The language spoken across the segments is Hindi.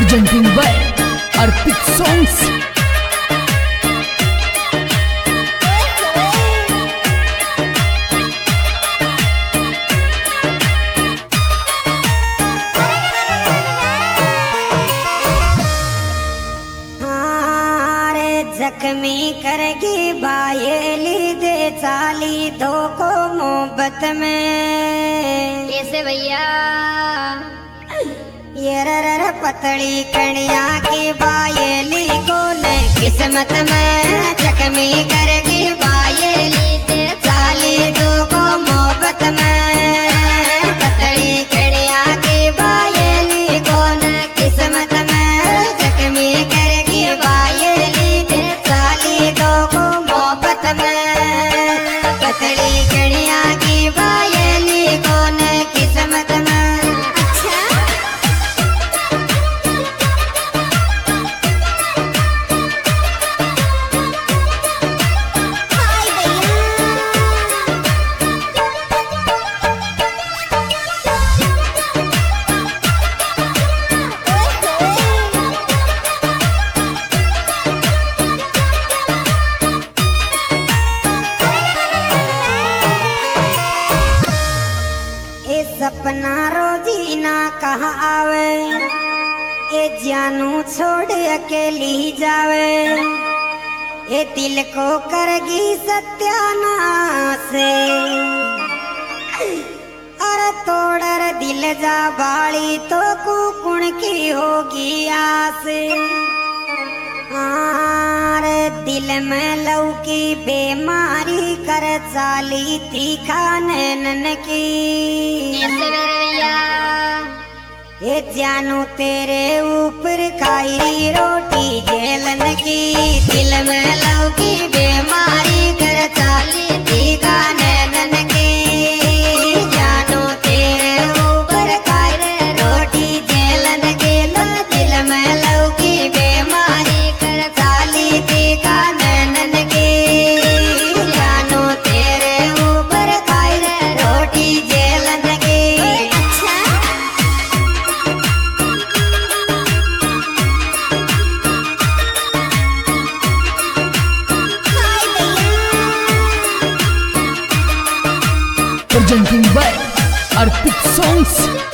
presenting by Arpit Songs. जख्मी करगी बायली दे चाली दो को मोहब्बत में कैसे भैया ये रर पतली कणिया की बायली को न किस्मत में जख्मी करगी बायली दे चाली दो को मोहब्बत में पतली कणिया की बायली को न किस्मत में जख्मी करगी बायली दो को मोहब्बत में पतली कणिया की बायली को न किस्मत में। सपना रोजी ना कहाँ आवे ए जानू छोड़ अकेली जावे ए दिल को करगी सत्यानाश अरे तोड़र दिल जा बाली तो कुकुण की होगी आस दिल में लौकी बीमारी कर चाली थी खाने नन की ये जानू तेरे ऊपर खाई रोटी जेलन की दिल में लौकी बीमारी कर चाली थी खाने नन की जानू तेरे ऊपर खाई रोटी जेलन की दिल में लौकी बीमारी कर चाली थी खाने नन की जानू तेरे ऊपर खाई रोटी जेलन की। Presenting by Arpit Songs.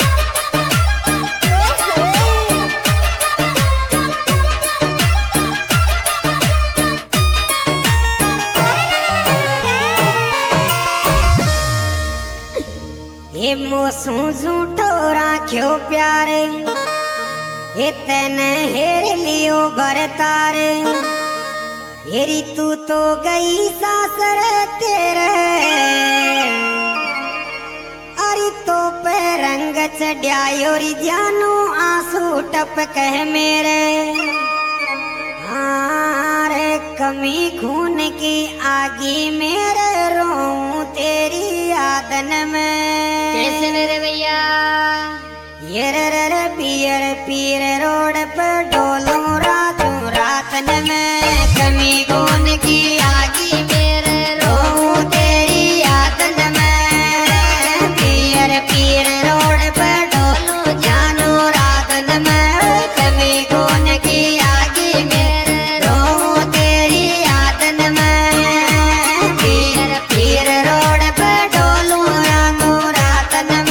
ये मोसू झूठो राख्यो प्यारे ये तने हेर लियो भरतारे हेरी तू तो गई सासर तेरे अरे तो पे रंग चढ़ायोरी जानू आंसू टपक है मेरे हारे कमी खून की आगी मेरे रोऊं तेरी यादन में कैसे मेरे भैया ये रर पियर पीर रोड पर डोलूं रातों रातन में कमी खून की आगी मेरे रोऊं तेरी यादन में पियर पीर रोड पर डोलूं जानू रातन में कमी खून की आगी मेरे रोऊं तेरी यादन में पियर पीर रोड पर डोलूं जानू रातन में।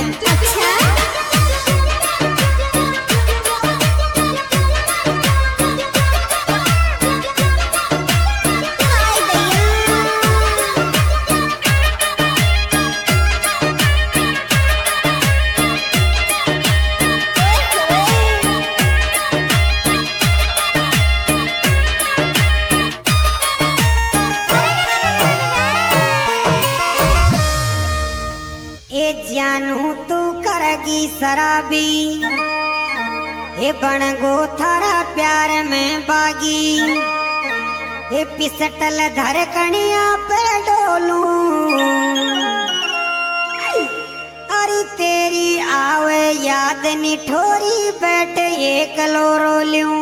ये जानू तू करगी शराबी ये बनगो थारा प्यार में बागी ये पिसटल धरकनिया पे डोलूं अरे तेरी आवे याद निठोरी बैठ एक लोरो लूं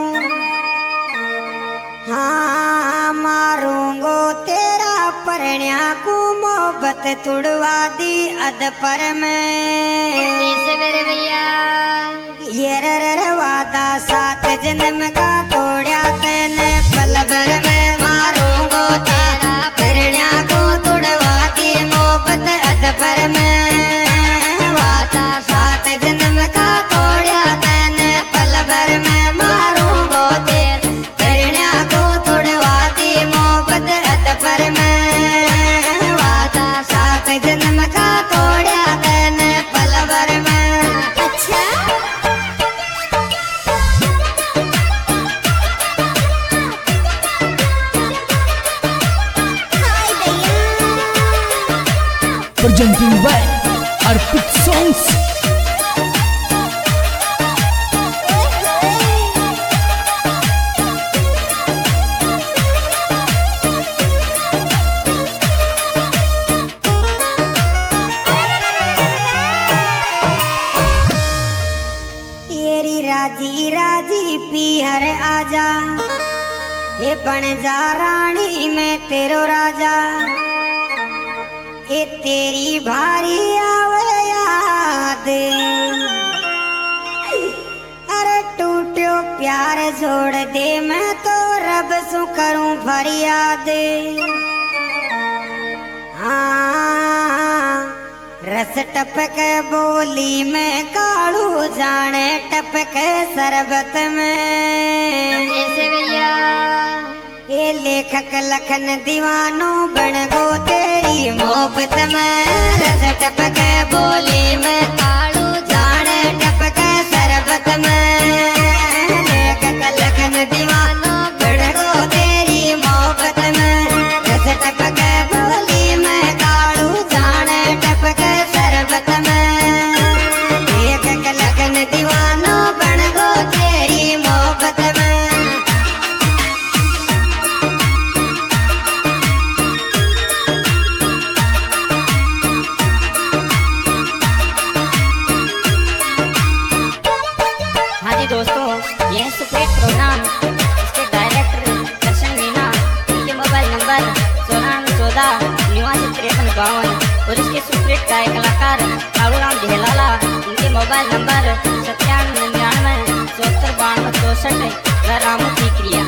हाँ मारूंगो तेरा परण्या को मोहब्बत तुड़वा दी अद पर में कैसे मेरे भैया ये रे वादा 7 जन्म का तोड़ा तैने पल भर में मारूंगो तेरा फिरना को तोड़वा दी मोहब्बत अदबर में वादा 7 जन्म का तोड़ा तैने पल भर में मारूंगो तेरा फिरना को तोड़वा दी मोहब्बत अदबर में वादा 7 जन्म का तोड़ा तैने पल भर में। अच्छा presenting by Arpit Songs. तेरी राजी राजी पीहर आजा ये बन जा रानी मैं तेरो राजा ये तेरी भारी आवे याद अरे टूटो प्यार छोड़ दे मैं तो रब सु करूं फरियाद हाँ रस टपक बोली में कालू जाने टपक सरबत में। कैसे भैया ये लेखक लखन दीवानो बन गो तेरी मोहब्बत में रस टपक बोली में कालू जाने टपक सरबत में। लेखक लखन दीवानो बन गो तेरी मोहब्बत में रस टपक बोली में कालू जाने टपक सरबत में। लेखक लखन दीवानो बन गो तेरी मोहब्बत में। हाँ जी दोस्तों, यह सुपरहिट प्रोग्राम इसके डायरेक्टर दर्शन मीना, इनके मोबाइल नंबर 9414 और इसके सुपरहिट गायक कलाकार कालूराम ढेलाला, इनके मोबाइल नंबर 9799 74 62 64 रामू टीकरिया।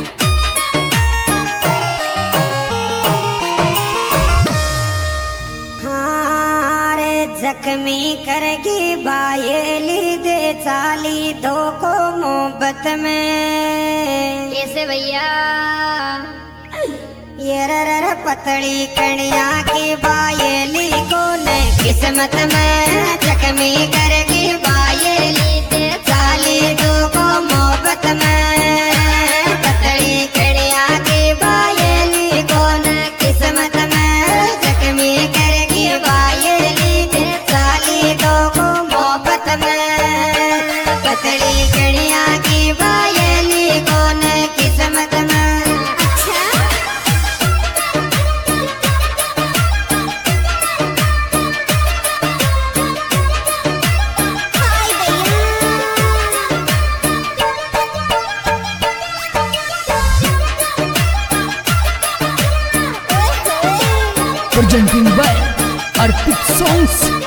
जख्मी करगी बायली दे चाली दो को मोहब्बत में। कैसे भैया ये रर पतली कणिया की बायली को न किस्मत में जख्मी करगी बायली दे चाली दो को मोहब्बत में। पतली कणिया की बायली को न किस्मत में जख्मी करगी बायली दो को मोहब्बत में। पतली कणिया की बायली को न किस्मत में। अच्छा हाय Presenting by Arpit Songs.